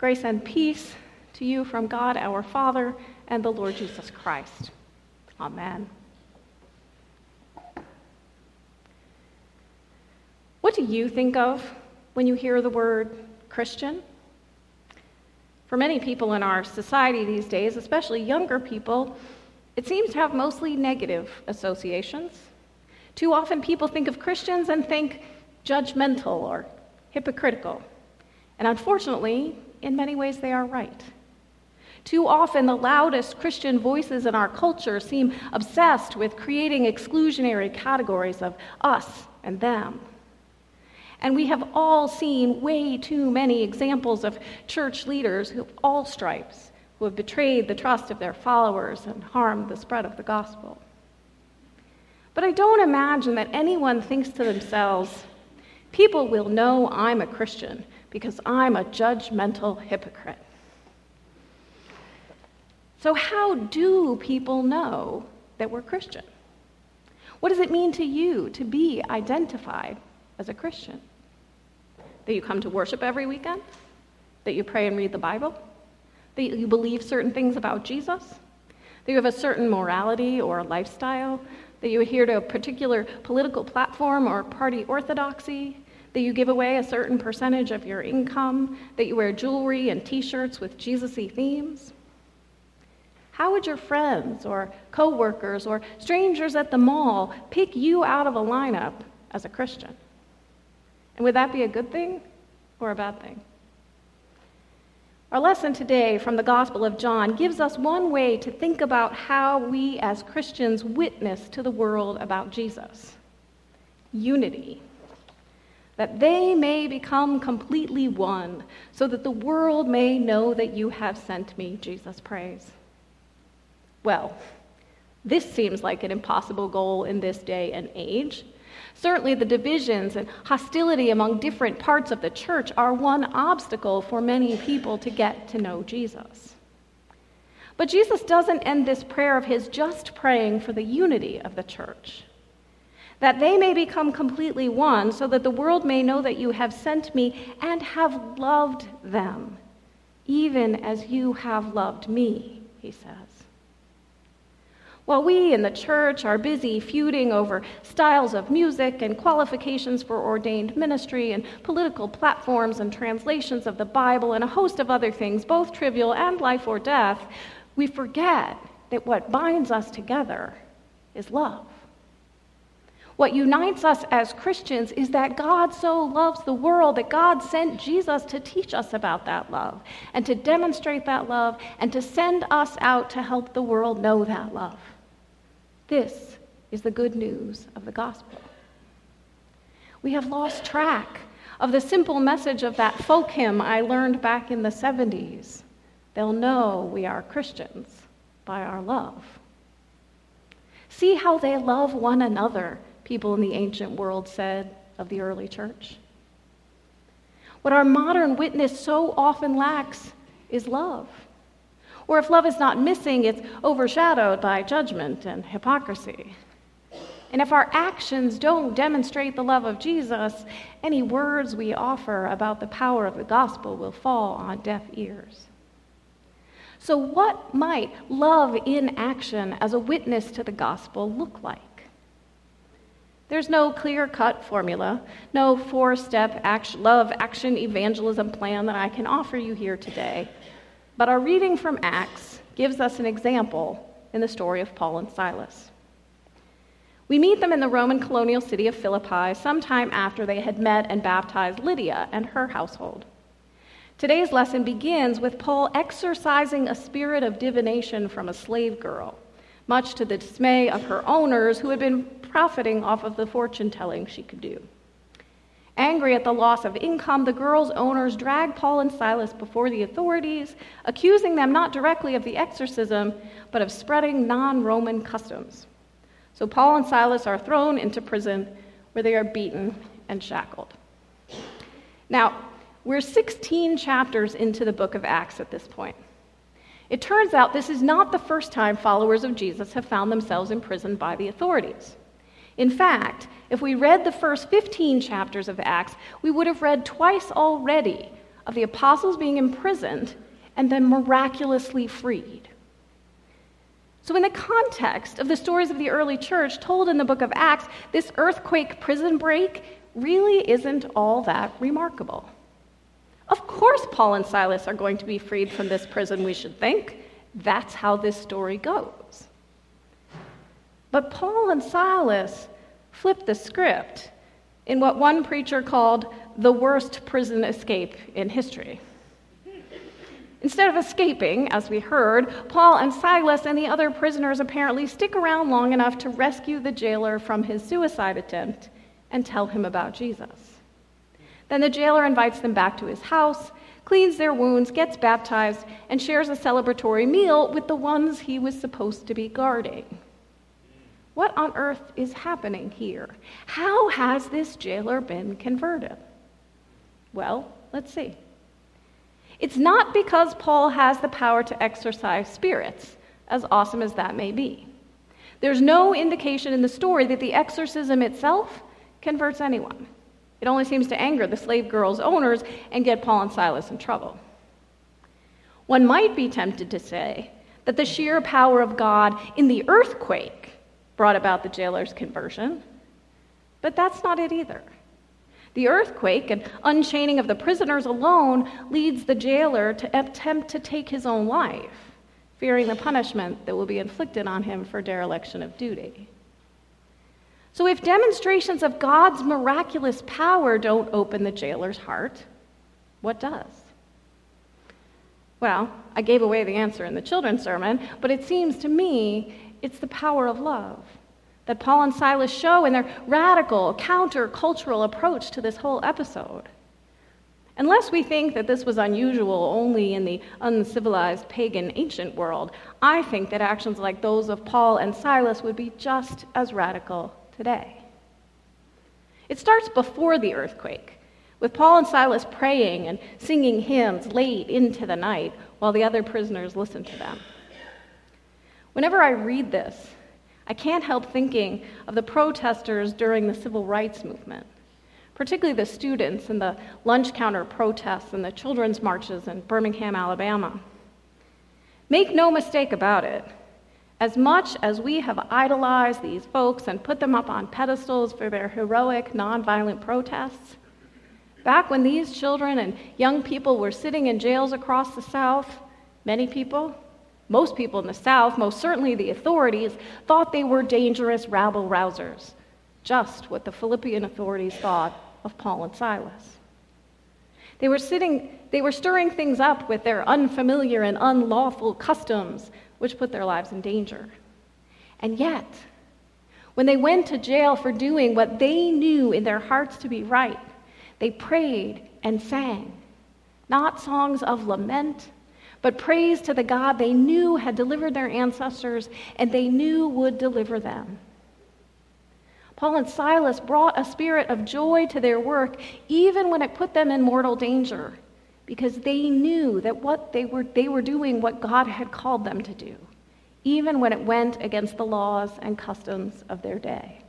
Grace and peace to you from God our Father and the Lord Jesus Christ. Amen. What do you think of when you hear the word Christian? For many people in our society these days, especially younger people, it seems to have mostly negative associations. Too often people think of Christians and think judgmental or hypocritical. And unfortunately, in many ways they are right. Too often the loudest Christian voices in our culture seem obsessed with creating exclusionary categories of us and them. And we have all seen way too many examples of church leaders of all stripes who have betrayed the trust of their followers and harmed the spread of the gospel. But I don't imagine that anyone thinks to themselves, people will know I'm a Christian because I'm a judgmental hypocrite. So how do people know that we're Christian? What does it mean to you to be identified as a Christian? That you come to worship every weekend? That you pray and read the Bible? That you believe certain things about Jesus? That you have a certain morality or lifestyle? That you adhere to a particular political platform or party orthodoxy? That you give away a certain percentage of your income? That you wear jewelry and t-shirts with Jesus-y themes? How would your friends or co-workers or strangers at the mall pick you out of a lineup as a Christian? And would that be a good thing or a bad thing? Our lesson today from the Gospel of John gives us one way to think about how we as Christians witness to the world about Jesus. Unity. That they may become completely one, so that the world may know that you have sent me, Jesus prays. Well, this seems like an impossible goal in this day and age. Certainly the divisions and hostility among different parts of the church are one obstacle for many people to get to know Jesus. But Jesus doesn't end this prayer of his just praying for the unity of the church. That they may become completely one, so that the world may know that you have sent me and have loved them, even as you have loved me, he says. While we in the church are busy feuding over styles of music and qualifications for ordained ministry and political platforms and translations of the Bible and a host of other things, both trivial and life or death, we forget that what binds us together is love. What unites us as Christians is that God so loves the world that God sent Jesus to teach us about that love and to demonstrate that love and to send us out to help the world know that love. This is the good news of the gospel. We have lost track of the simple message of that folk hymn I learned back in the 70s. They'll know we are Christians by our love. See how they love one another, people in the ancient world said of the early church. What our modern witness so often lacks is love. Or if love is not missing, it's overshadowed by judgment and hypocrisy. And if our actions don't demonstrate the love of Jesus, any words we offer about the power of the gospel will fall on deaf ears. So what might love in action as a witness to the gospel look like? There's no clear-cut formula, no four-step love action evangelism plan that I can offer you here today. But our reading from Acts gives us an example in the story of Paul and Silas. We meet them in the Roman colonial city of Philippi sometime after they had met and baptized Lydia and her household. Today's lesson begins with Paul exercising a spirit of divination from a slave girl, much to the dismay of her owners who had been profiting off of the fortune-telling she could do. Angry at the loss of income, the girl's owners dragged Paul and Silas before the authorities, accusing them not directly of the exorcism, but of spreading non-Roman customs. So Paul and Silas are thrown into prison where they are beaten and shackled. Now, we're 16 chapters into the book of Acts at this point. It turns out this is not the first time followers of Jesus have found themselves imprisoned by the authorities. In fact, if we read the first 15 chapters of Acts, we would have read twice already of the apostles being imprisoned and then miraculously freed. So in the context of the stories of the early church told in the book of Acts, this earthquake prison break really isn't all that remarkable. Of course Paul and Silas are going to be freed from this prison, we should think. That's how this story goes. But Paul and Silas flipped the script in what one preacher called the worst prison escape in history. Instead of escaping, as we heard, Paul and Silas and the other prisoners apparently stick around long enough to rescue the jailer from his suicide attempt and tell him about Jesus. Then the jailer invites them back to his house, cleans their wounds, gets baptized, and shares a celebratory meal with the ones he was supposed to be guarding. What on earth is happening here? How has this jailer been converted? Well, let's see. It's not because Paul has the power to exorcise spirits, as awesome as that may be. There's no indication in the story that the exorcism itself converts anyone. It only seems to anger the slave girl's owners and get Paul and Silas in trouble. One might be tempted to say that the sheer power of God in the earthquake brought about the jailer's conversion, but that's not it either. The earthquake and unchaining of the prisoners alone leads the jailer to attempt to take his own life, fearing the punishment that will be inflicted on him for dereliction of duty. So if demonstrations of God's miraculous power don't open the jailer's heart, what does? Well, I gave away the answer in the children's sermon, but it seems to me it's the power of love that Paul and Silas show in their radical, counter-cultural approach to this whole episode. Unless we think that this was unusual only in the uncivilized pagan ancient world, I think that actions like those of Paul and Silas would be just as radical today. It starts before the earthquake, with Paul and Silas praying and singing hymns late into the night while the other prisoners listen to them. Whenever I read this, I can't help thinking of the protesters during the civil rights movement, particularly the students in the lunch counter protests and the children's marches in Birmingham, Alabama. Make no mistake about it, as much as we have idolized these folks and put them up on pedestals for their heroic, nonviolent protests, back when these children and young people were sitting in jails across the South, most people in the South, most certainly the authorities, thought they were dangerous rabble-rousers, just what the Philippian authorities thought of Paul and Silas. They were stirring things up with their unfamiliar and unlawful customs, which put their lives in danger. And yet, when they went to jail for doing what they knew in their hearts to be right, they prayed and sang, not songs of lament, but praise to the God they knew had delivered their ancestors and they knew would deliver them. Paul and Silas brought a spirit of joy to their work, even when it put them in mortal danger, because they knew that what they were doing what God had called them to do, even when it went against the laws and customs of their day.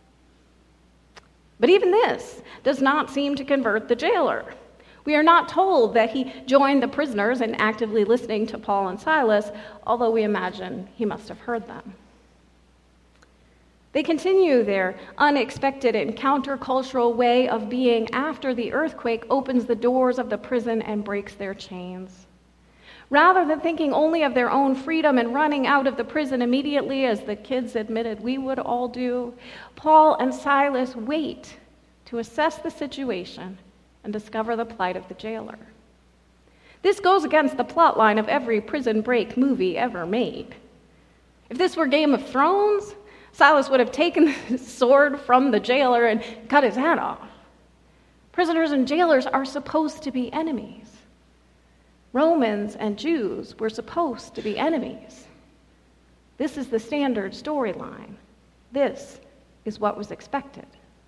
But even this does not seem to convert the jailer. We are not told that he joined the prisoners in actively listening to Paul and Silas, although we imagine he must have heard them. They continue their unexpected and countercultural way of being after the earthquake opens the doors of the prison and breaks their chains. Rather than thinking only of their own freedom and running out of the prison immediately, as the kids admitted we would all do, Paul and Silas wait to assess the situation and discover the plight of the jailer. This goes against the plot line of every prison break movie ever made. If this were Game of Thrones, Silas would have taken the sword from the jailer and cut his head off. Prisoners and jailers are supposed to be enemies. Romans and Jews were supposed to be enemies. This is the standard storyline. This is what was expected.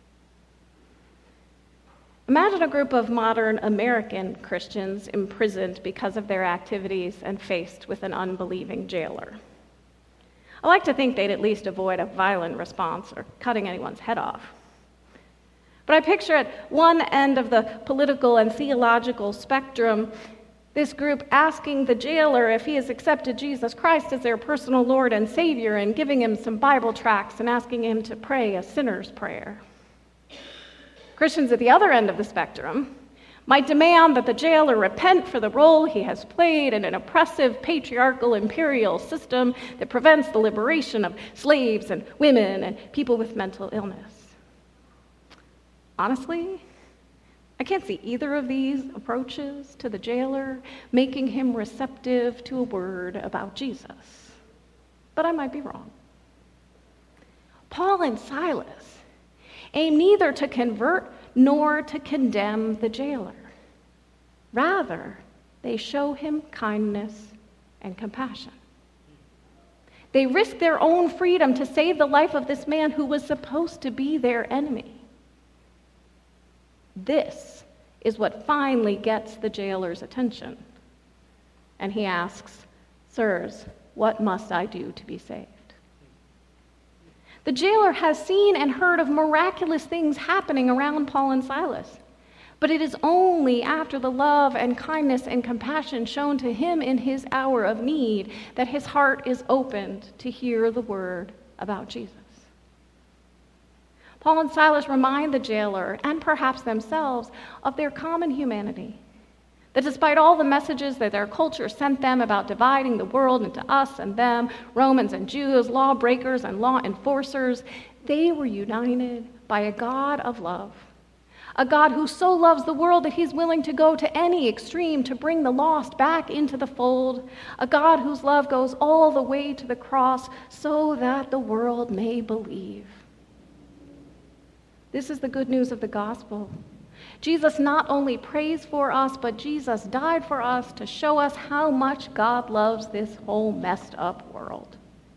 Imagine a group of modern American Christians imprisoned because of their activities and faced with an unbelieving jailer. I like to think they'd at least avoid a violent response or cutting anyone's head off. But I picture at one end of the political and theological spectrum, this group asking the jailer if he has accepted Jesus Christ as their personal Lord and Savior and giving him some Bible tracts and asking him to pray a sinner's prayer. Christians at the other end of the spectrum might demand that the jailer repent for the role he has played in an oppressive, patriarchal, imperial system that prevents the liberation of slaves and women and people with mental illness. Honestly, I can't see either of these approaches to the jailer making him receptive to a word about Jesus. But I might be wrong. Paul and Silas aim neither to convert nor to condemn the jailer. Rather, they show him kindness and compassion. They risk their own freedom to save the life of this man who was supposed to be their enemy. This is what finally gets the jailer's attention. And he asks, "Sirs, what must I do to be saved?" The jailer has seen and heard of miraculous things happening around Paul and Silas. But it is only after the love and kindness and compassion shown to him in his hour of need that his heart is opened to hear the word about Jesus. Paul and Silas remind the jailer, and perhaps themselves, of their common humanity. That despite all the messages that their culture sent them about dividing the world into us and them, Romans and Jews, lawbreakers and law enforcers, they were united by a God of love. A God who so loves the world that he's willing to go to any extreme to bring the lost back into the fold. A God whose love goes all the way to the cross so that the world may believe. This is the good news of the gospel. Jesus not only prays for us, but Jesus died for us to show us how much God loves this whole messed up world.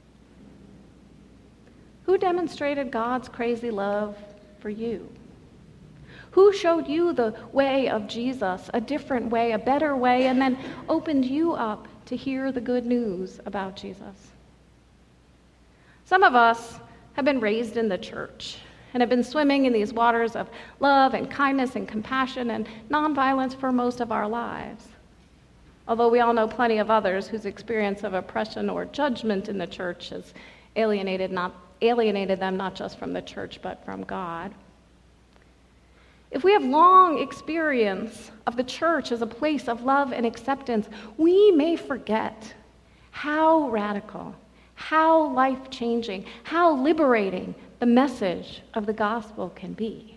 Who demonstrated God's crazy love for you? Who showed you the way of Jesus, a different way, a better way, and then opened you up to hear the good news about Jesus? Some of us have been raised in the church and have been swimming in these waters of love and kindness and compassion and nonviolence for most of our lives. Although we all know plenty of others whose experience of oppression or judgment in the church has alienated them not just from the church but from God. If we have long experience of the church as a place of love and acceptance, we may forget how radical, how life-changing, how liberating the message of the gospel can be.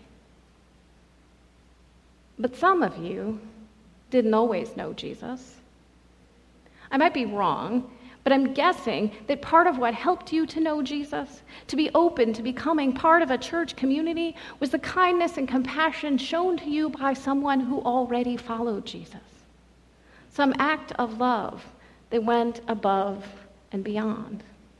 But some of you didn't always know Jesus. I might be wrong, but I'm guessing that part of what helped you to know Jesus, to be open to becoming part of a church community, was the kindness and compassion shown to you by someone who already followed Jesus. Some act of love that went above and beyond.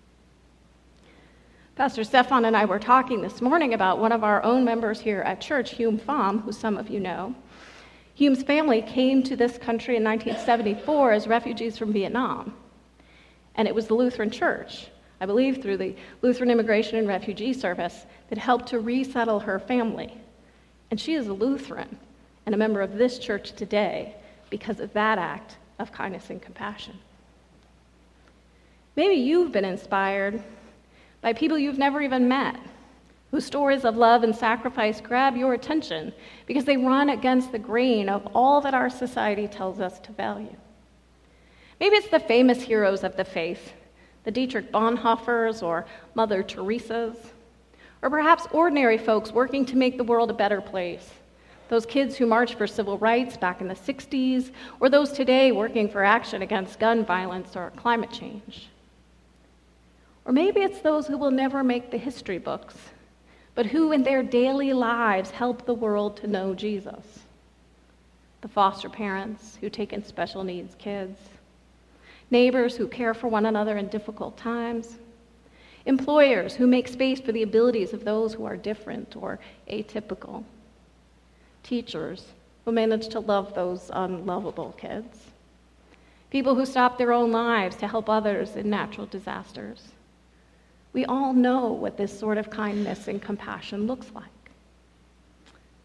Pastor Stefan and I were talking this morning about one of our own members here at church, Hume Pham, who some of you know. Hume's family came to this country in 1974 as refugees from Vietnam. And it was the Lutheran Church, I believe through the Lutheran Immigration and Refugee Service, that helped to resettle her family. And she is a Lutheran and a member of this church today because of that act of kindness and compassion. Maybe you've been inspired by people you've never even met, whose stories of love and sacrifice grab your attention because they run against the grain of all that our society tells us to value. Maybe it's the famous heroes of the faith, the Dietrich Bonhoeffers or Mother Teresa's, or perhaps ordinary folks working to make the world a better place, those kids who marched for civil rights back in the 60s, or those today working for action against gun violence or climate change. Or maybe it's those who will never make the history books, but who in their daily lives help the world to know Jesus. The foster parents who take in special needs kids, neighbors who care for one another in difficult times, employers who make space for the abilities of those who are different or atypical, teachers who manage to love those unlovable kids, people who stop their own lives to help others in natural disasters. We all know what this sort of kindness and compassion looks like.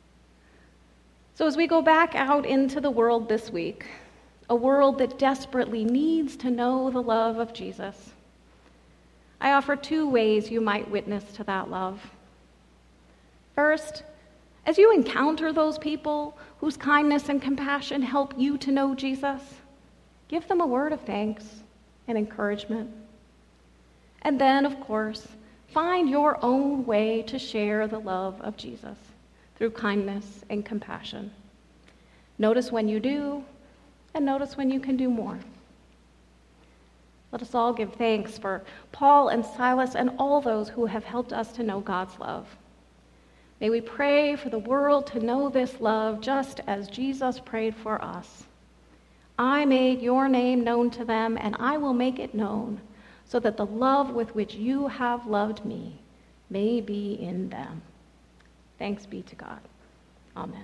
So as we go back out into the world this week, a world that desperately needs to know the love of Jesus, I offer 2 ways you might witness to that love. First, as you encounter those people whose kindness and compassion help you to know Jesus, give them a word of thanks and encouragement. And then, of course, find your own way to share the love of Jesus through kindness and compassion. Notice when you do, and notice when you can do more. Let us all give thanks for Paul and Silas and all those who have helped us to know God's love. May we pray for the world to know this love just as Jesus prayed for us. I made your name known to them, and I will make it known, so that the love with which you have loved me may be in them. Thanks be to God. Amen.